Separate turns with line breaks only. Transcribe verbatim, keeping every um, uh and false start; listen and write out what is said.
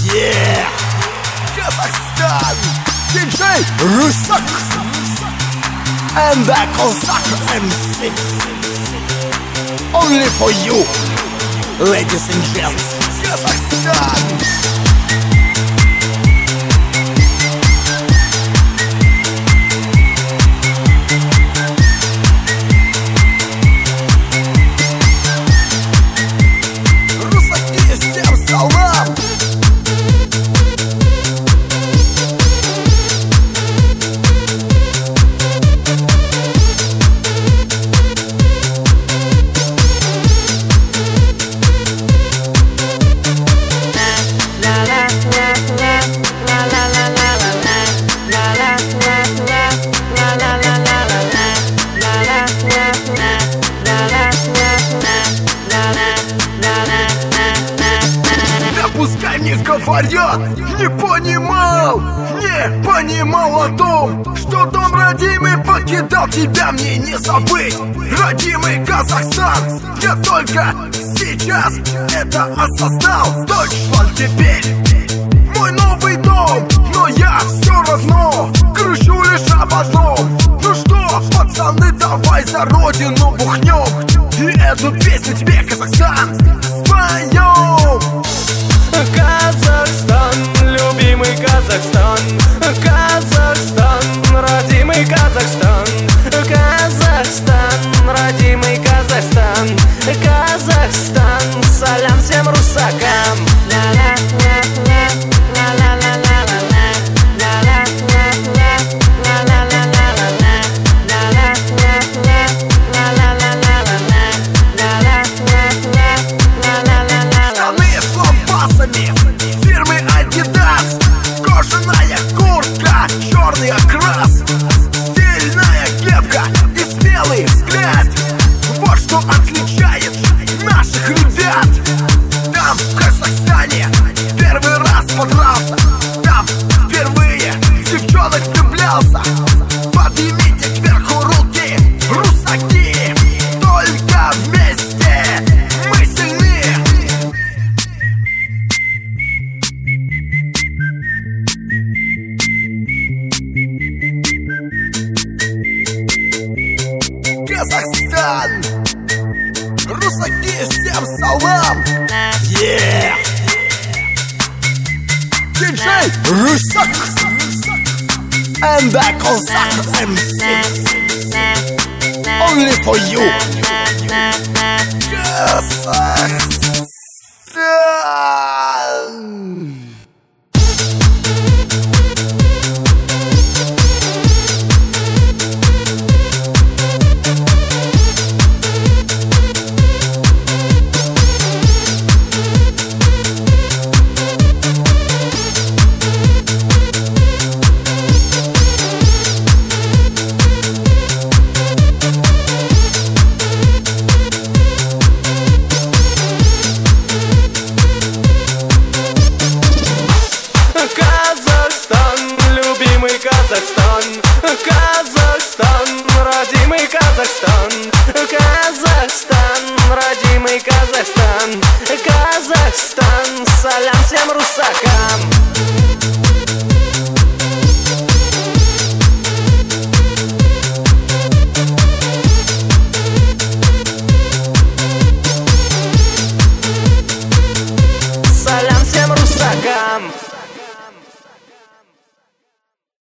Yeah! Kazakhstan! ди джей Rusak! And the Cossack эм си! Only for you, ladies and gents! Kazakhstan!
Пускай не говорят, не понимал, не понимал о том, что дом родимый покидал тебя, мне не забыть. Родимый Казахстан, я только сейчас это осознал. Дойчланд теперь мой новый дом, но я все равно кручу лишь об одном. Ну что, пацаны, давай за родину бухнем, и эту песню тебе, Казахстан, споем.
Казахстан, любимый Казахстан, Казахстан, родимый Казахстан, Казахстан, родимый Казахстан, Казахстан, салям всем русакам.
Фирмы Adidas, кожаная куртка, черный окрас, стильная кепка и смелый взгляд. Вот что отличает наших ребят. Там, в Казахстане, первый раз подрался, там впервые в девчонок влюблялся. Поднимите кверху руки, русаки, только вместе мы сильнее. Казахстан, русаки, всем салам!
Yeah!
ди джей
Rusak! And the Cossack эм си! Only for you!
Казахстан!
Казахстан, Казахстан, родимый Казахстан, Казахстан, родимый Казахстан, Казахстан, салям всем русакам. Салям всем русакам.